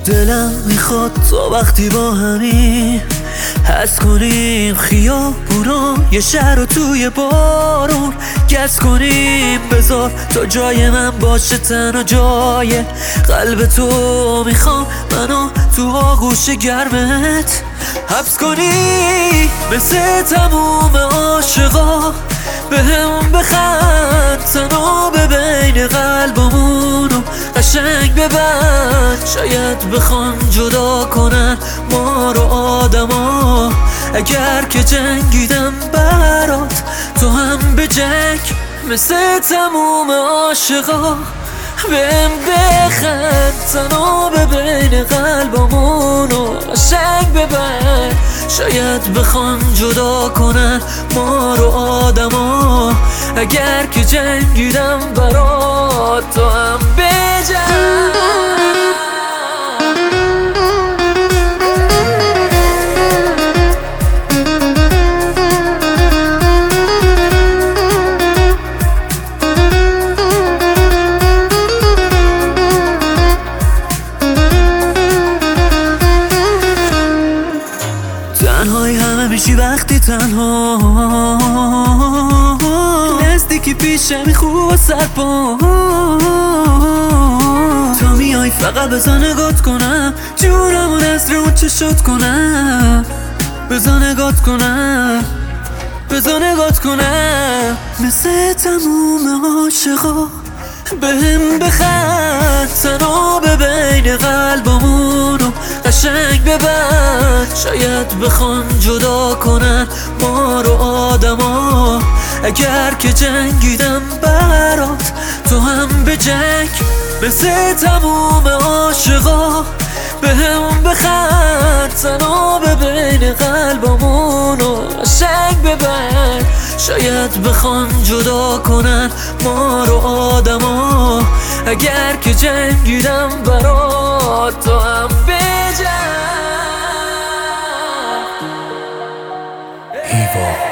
دلم میخواد تا وقتی با همین حس کنیم خیابونا یه شهر رو توی بارون گس کنیم. بذار تا جای من باشه تنها جای قلب تو میخوام منو تو آغوش گرمت حبس کنی. مثل تموم عاشقا به هم بخند تنها به بین قلبمونو قشنگ ببند. شاید بخوان جدا کنن ما رو آدما اگر که جنگیدم برات تو هم به جنگ. مثل تموم عاشقا بهم بخند تنها به بین قلبمونو قشنگ ببند. شاید بخوان جدا کنن ما رو آدما اگر که جنگیدم برات تو هم به جنگ. تنهایی همه میشی وقتی تنها نزدیکی پیشمی خوب و سرپا تا میای فقط بزا نگات کنم جونم و نظر اون چشات کنم بزا نگات کنم بزا نگات کنم. مثل تموم عاشقا بهم بخند تنها به بین قلبمونو قشنگ ببند. شاید بخوان جدا کنن ما رو آدما اگر که جنگیدم برات تو هم به جنگ. مثل تموم عاشقا بهم بخند تنها به بین قلبمونو قشنگ ببند. شاید بخوان جدا کنن ما رو آدما اگر که جنگیدم برات تو هم به جنگ.